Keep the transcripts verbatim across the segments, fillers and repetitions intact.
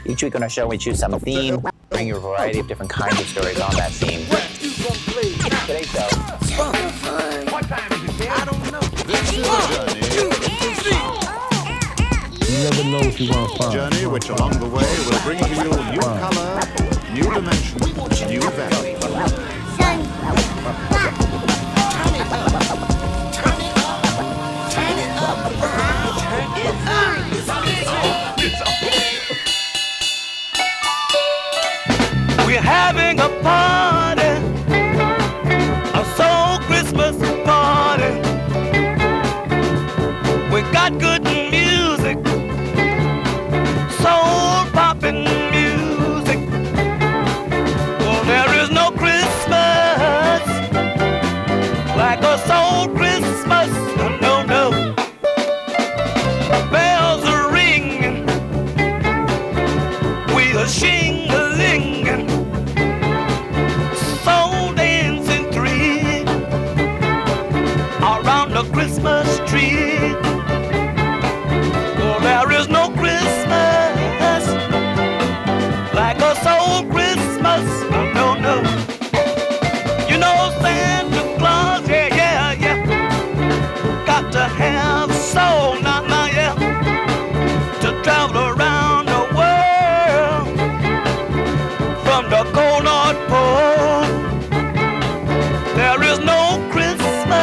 Each week on our show, we choose some theme, bring you a variety of different kinds of stories on that theme. Today's show. What time is it, man? I don't know. You never know what you want to find. Journey which along the way will bring to you new color, new dimension, new value. We're having a party, a soul Christmas party. We got good music, soul poppin' music. Well, there is no Christmas like a soul Christmas. No, no. Bells are ringing, we are shing-a-linging. Christmas tree. Well, there is no Christmas like a soul Christmas. No, no. You know Santa Claus, yeah, yeah, yeah. Got to have a soul, nah, nah, yeah. To travel around the world from the cold North Pole. There is no Christmas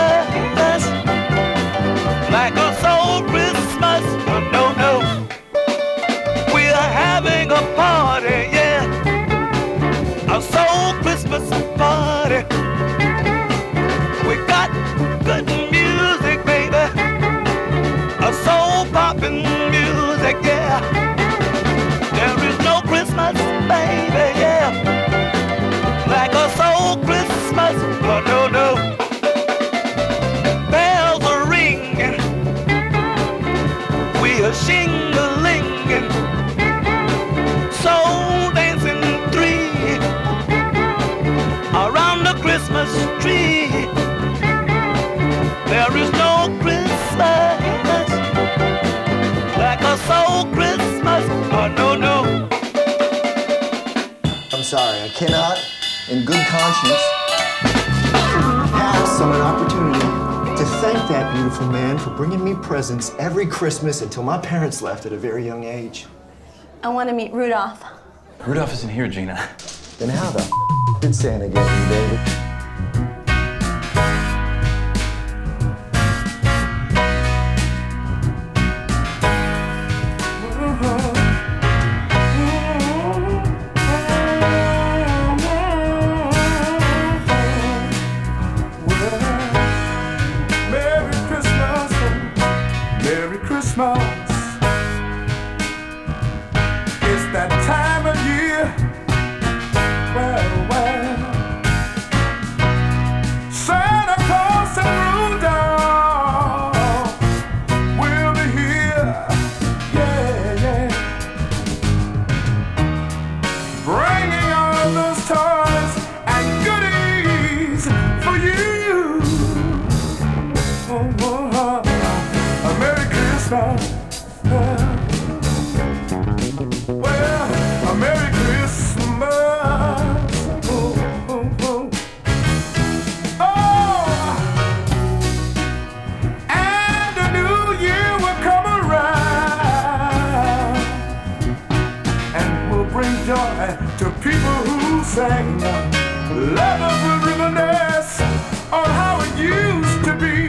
like a soul Christmas, no, no. We're having a party, yeah, a soul Christmas party. We got good music, baby, a soul poppin' music, yeah. There is no Christmas, baby, yeah, like a soul Christmas, no, no, no. A shing-a-lingin', soul dancing three around the Christmas tree. There is no Christmas like a soul Christmas. Oh, no, no. I'm sorry, I cannot, in good conscience, pass on an opportunity to thank that beautiful man for bringing me presents every Christmas until my parents left at a very young age. I want to meet Rudolph. Rudolph isn't here, Gina. Then how the f*** did Santa get you, David? It's that time of year. Well, well, Santa Claus and Rudolph will be here. Yeah, yeah. Bringing all those toys and goodies for you. Oh, oh, oh. A Merry Christmas. Well, a Merry Christmas. Oh, oh, oh. Oh, and the new year will come around and will bring joy to people who sing love of reminisce on how it used to be.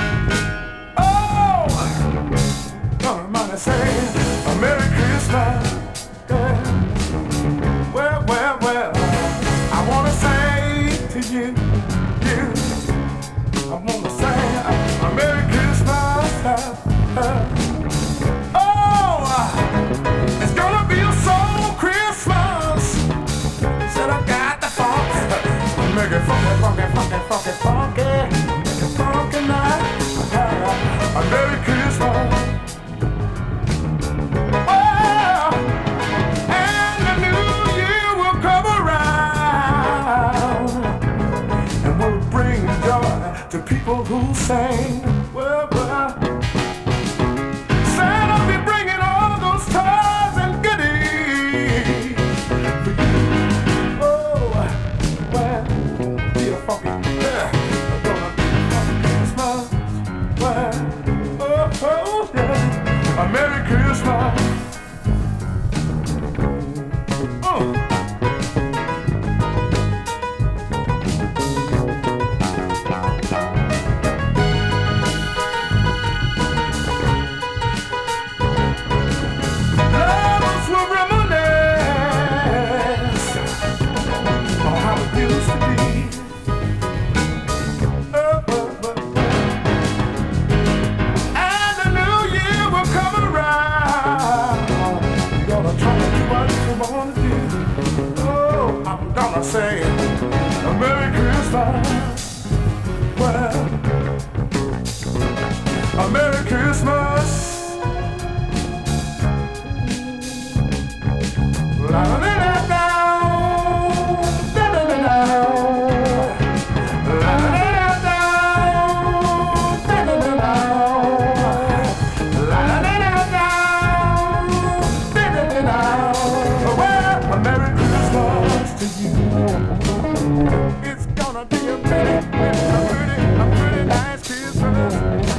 Oh, don't mind I say a Merry Christmas. Yeah. Well, well, well, I wanna say to you, you, I wanna say a, a Merry Christmas. Uh, uh. Oh, uh, it's gonna be a soul Christmas. Said I got the funk, make it funky, funky, funky, funky, funky, make it funky night. Uh, a Merry Christmas. To people who sing, well, well, Santa be bringing all those toys and goodies what you wanna do. Oh, I'm gonna say a Merry Christmas. Well, a Merry Christmas. La la la la la. It's gonna be a pretty, a pretty, a pretty nice Christmas.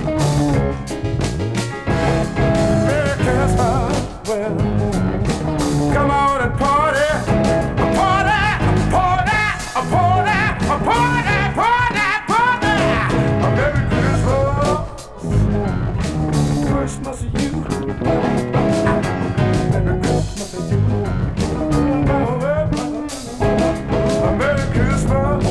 Merry Christmas. Well, come on and party, a party, a party, a party, a party, party, party. A Merry Christmas, Christmas to you. Merry Christmas to you. Merry Christmas.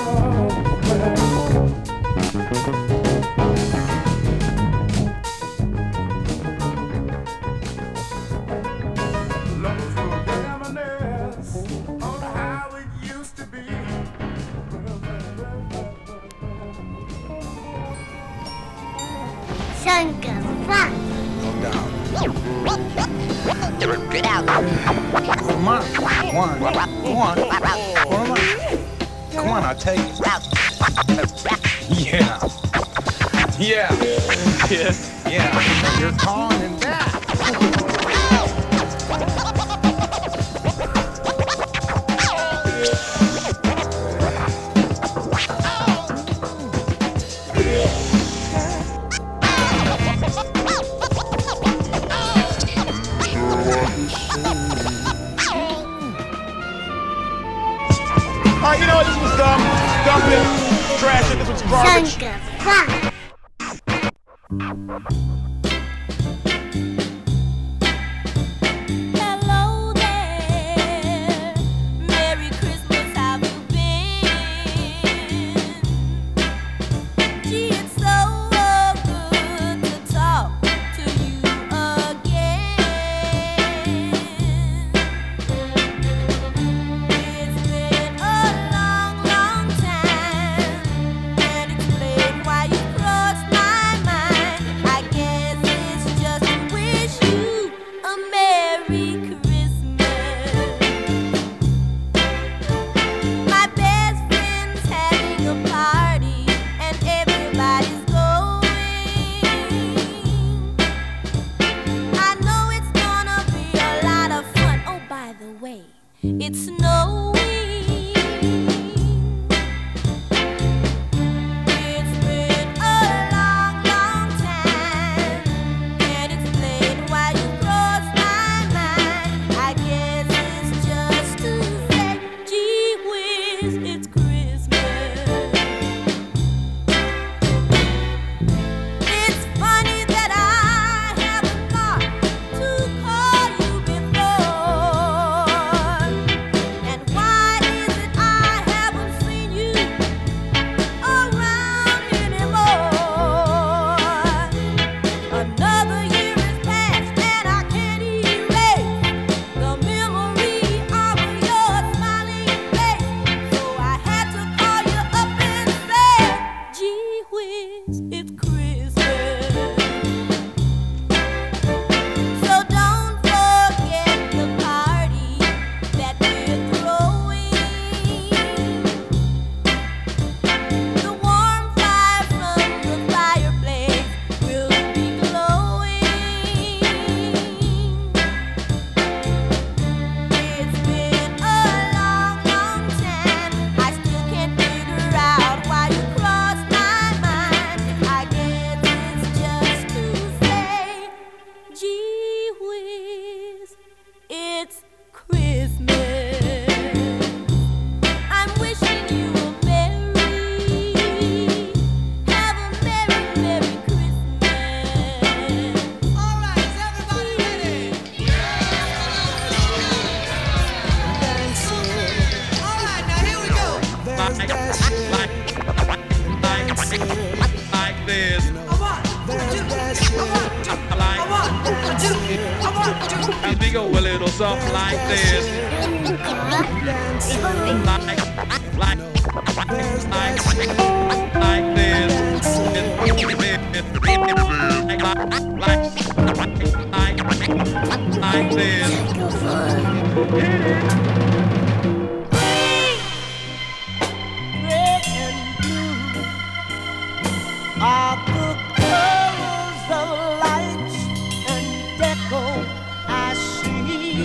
Lovers will reminisce on how it used to be. Shunka Fun. Get out. Come on. Come on. Come on. Come on. Come on, I'll tell you. Yeah. Yeah. Yeah. Yeah. You're calling him back. Alright, you know what? This was dumb. Dump it. Trash it. This was garbage. Shunka Fun. Hello there. Merry Christmas, how you been? Gee, it's so good to talk to you again. It's been a long, long time. Can't explain why you crossed my mind. I guess it's just to wish you a Merry Christmas. My best friend's having a party and everybody's going. I know it's gonna be a lot of fun. Oh, by the way, it's snowing. It's been a long, long time. Can't explain why you crossed my mind. I guess it's just to say, gee whiz, it's Christmas. It's funny that I haven't thought to call you before. And why is it I haven't seen you around anymore? Another year has passed and I can't erase the memory of your smiling face. So I had to call you up and say, gee whiz, it's Christmas. So don't forget the party that we're throwing. The warm fire from the fireplace will be glowing. It's been a long, long time. I still can't figure out why you crossed my mind. I guess it's just to say, gee whiz, it's Christmas. I'm wishing you a merry, have a merry, merry Christmas. All right, is everybody ready? All right, now here we go. Like this. I want, I want, I want, I want, I want. As we go a little something like this. Like, like, like, like this. Like, like, like, like this. Red and blue are the colors of lights and deco I see.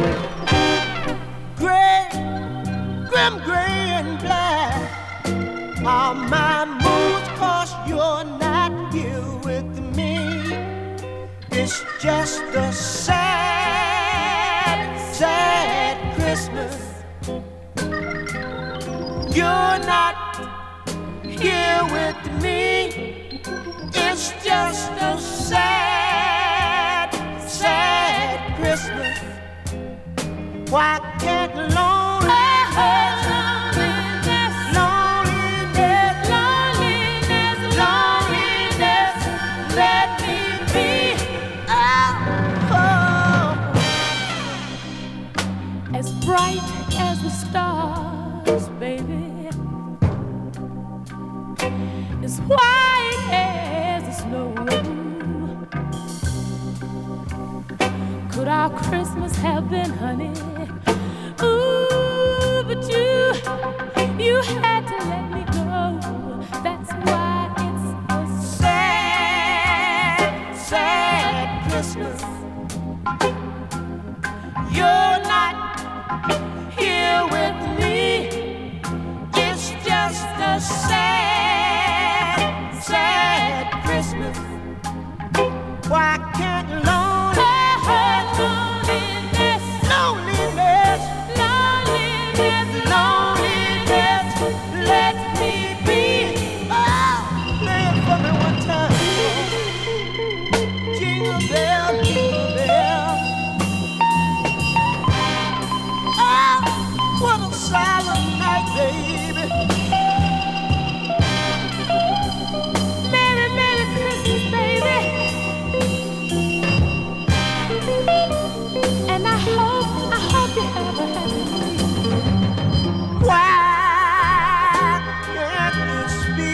Gray, grim, gray and black are my moods, 'cause you're not here with me. It's just a sad, sad Christmas. You're not here with me. It's just a sad, sad Christmas. Why can't loneliness, loneliness, loneliness, loneliness, loneliness let me be? Oh, oh. As bright as the stars, baby, as white as the snow. Could our Christmas have been, honey? Ooh, but you, you had to let me go. That's why it's a sad, sad Christmas. You're not here with me. It's just a sad, sad Christmas. Why can't loneliness, loneliness, loneliness, loneliness, loneliness let me be? Oh, play it for me one time. Jingle bell, jingle bell. Oh, what a silent night, baby. Merry, Merry Christmas, baby. And I hope, I hope you have a happy New Why can't this be?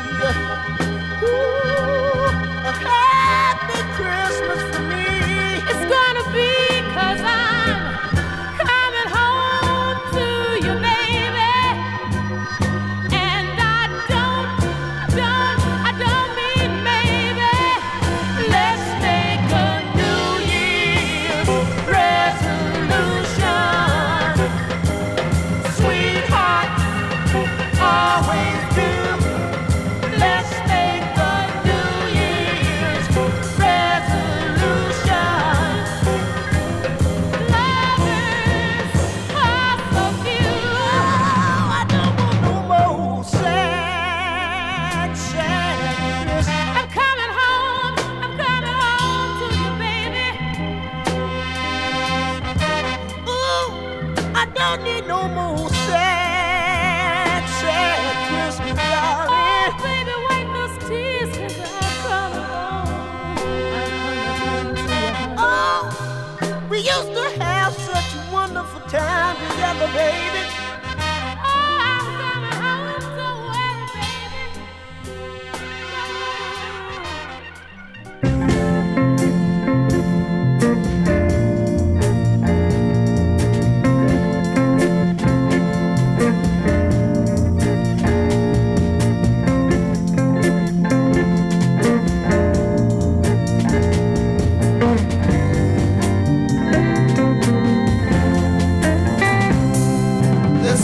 Ooh, a happy Christmas for me. It's gonna be 'cause I'm coming home to you, baby. And I don't, don't, I don't mean maybe. Let's make a New Year's resolution. Sweetheart, always do. Let's make a New Year's resolution. Lovers are so few. Oh, I don't want no more sad, sad Christmas. I'm coming home, I'm coming home to you, baby. Ooh, I don't need no more sad, sad Christmas, darling. Oh, baby, wipe those tears 'cause I'm coming home. I'm coming home to you. Oh, we used to have such a wonderful time together, baby. Oh, I'm coming home, don't worry, baby. This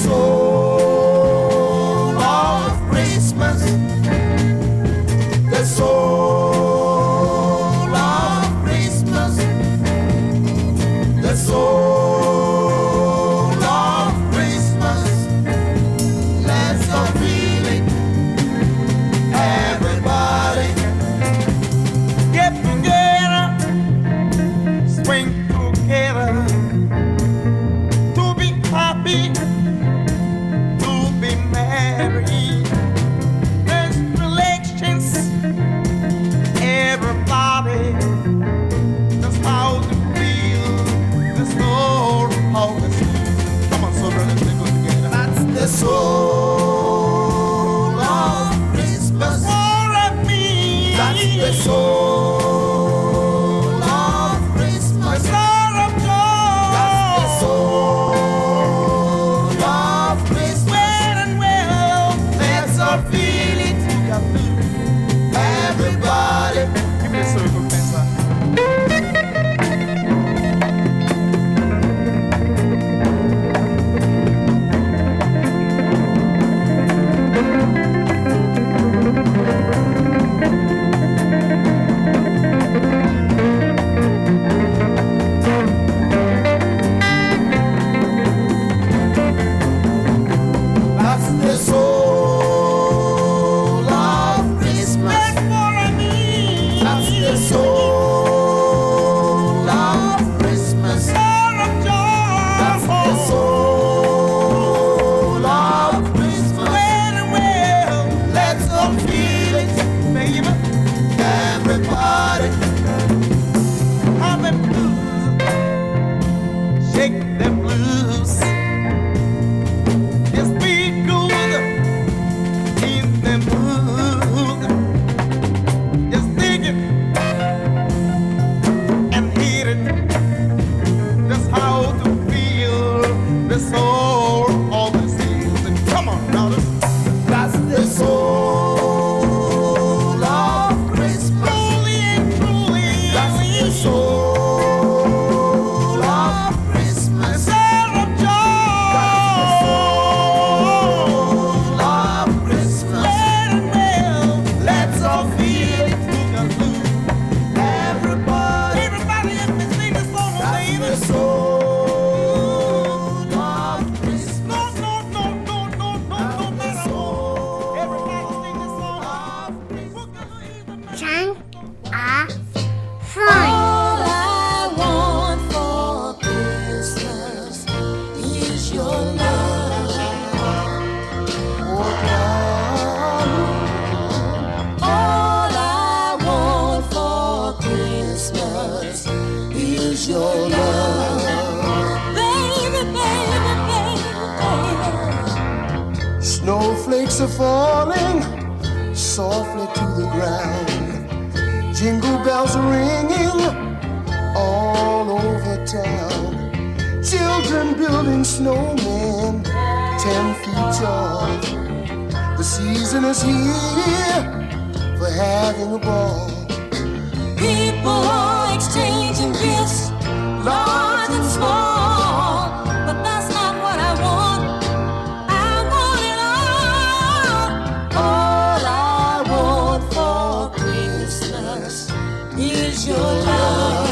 Snowflakes are falling softly to the ground. Jingle bells are ringing all over town. Children building snowmen ten feet tall. The season is here for having a ball. People are exchanging gifts, large and small, but that's not what I want. I want it all. All I want for Christmas is your love.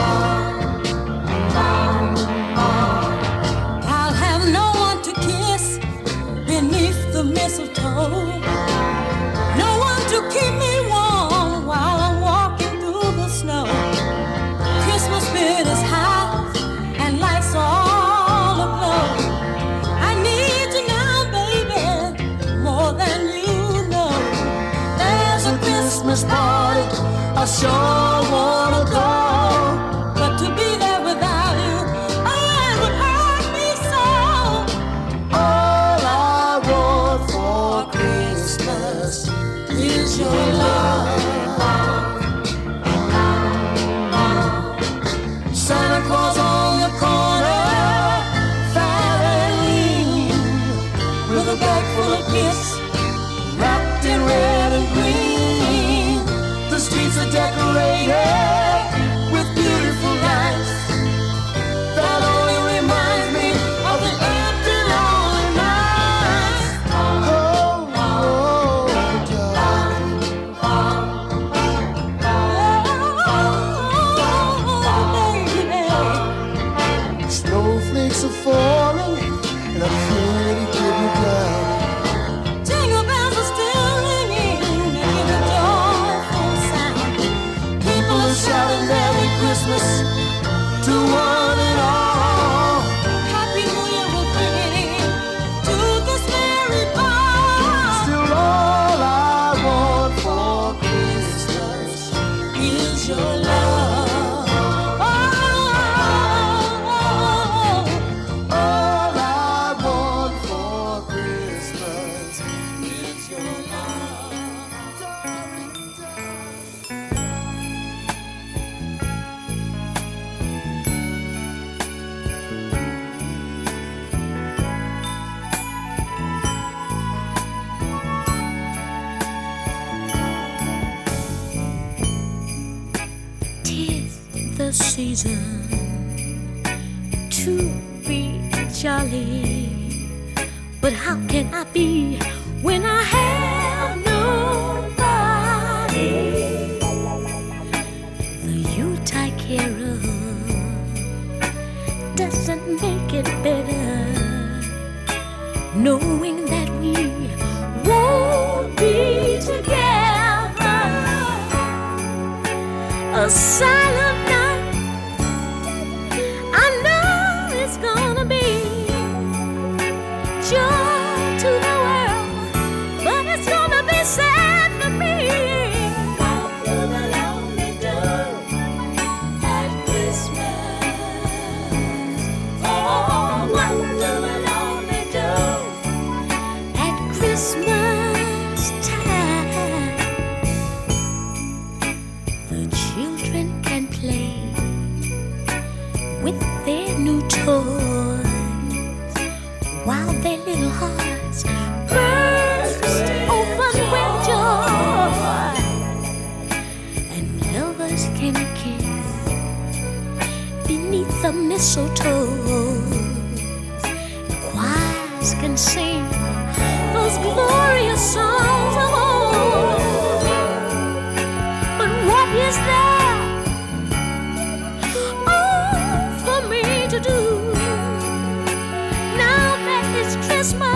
I'll have no one to kiss beneath the mistletoe, no one to keep me warm while I'm walking through the snow. Christmas spirit is high and lights are all aglow. I need you now, baby, more than you know. There's a Christmas party I sure wanna go, but to be there without you, oh, it would hurt me so. All I want for Christmas is your love. Santa Claus on the corner, fat and lean, with a bag full of gifts wrapped in red and green. The streets are decorated with beautiful lights that only remind me of the empty, lonely nights. Oh, oh, darling. Oh, baby. Snowflakes are falling, and I'm afraid to get me down. Jingle bells are still ringing, making a joyful sound. People are shouting Merry Christmas to one and all. Happy New Year will bring to this merry ball. Still all I want for Christmas is your love. Oh, all I want for Christmas is your love. Tis the season to be jolly, but how can I be when I have nobody? The Yuletide carol doesn't make it better, knowing that we won't be together. A silent night, I know it's gonna be joy to the world, but it's gonna be sad for me. Walk through the lonely door at Christmas. Oh, walk through the lonely door at Christmas time. The children can play with their new toys while their little hearts burst open with joy, and lovers can kiss beneath the mistletoe. Choirs can sing those glorious songs of old. But what is there, oh, for me to do now that it's Christmas?